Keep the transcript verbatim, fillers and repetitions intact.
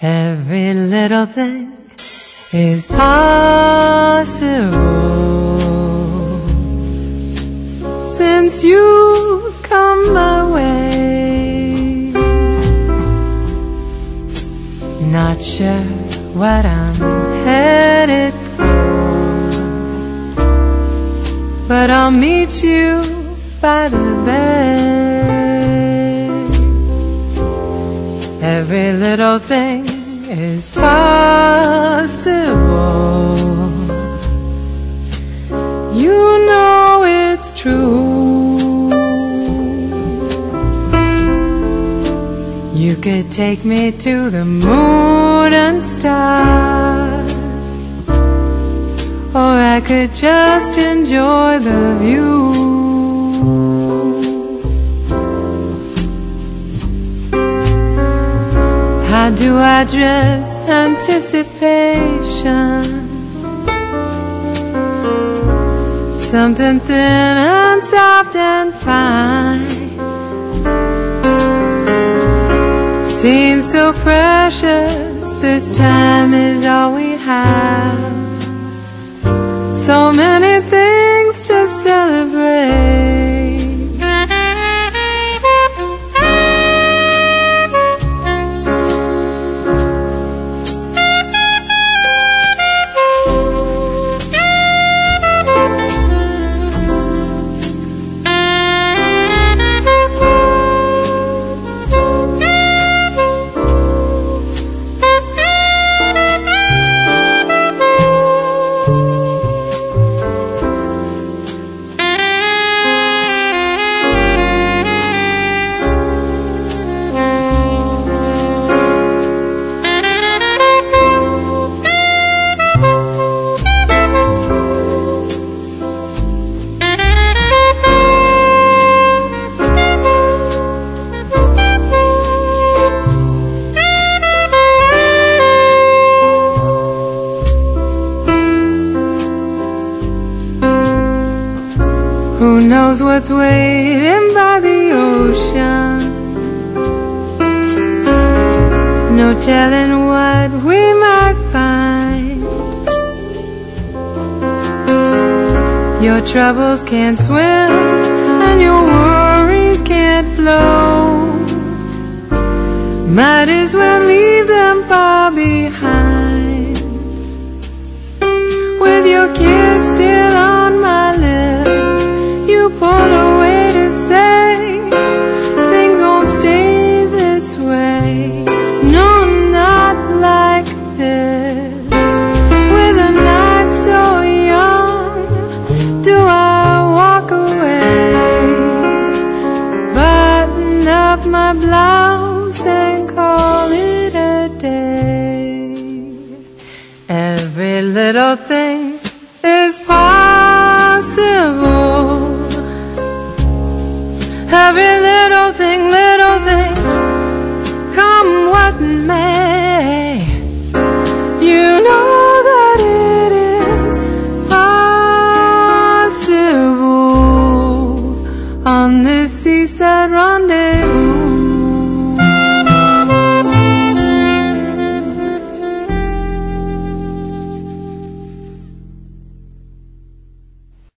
Every little thing is possible since you come my way. Not sure what I'm headed for, but I'll meet you by the bay. Every little thing is possible. You know it's true. You could take me to the moon and stars, or I could just enjoy the view. How do I dress anticipation? Something thin and soft and fine. Seems so precious, this time is all we have. So many things to celebrate. Who knows what's waiting by the ocean? No telling what we might find. Your troubles can't swim and your worries can't float. Might as well leave them far behind. With your kiss still on my lips, you pull away to say things won't stay this way. No, not like this. With a night so young, do I walk away? Button up my blouse and call it a day. Every little thing is possible. Every little thing, little thing, come what may. You know that it is possible on this seaside rendezvous.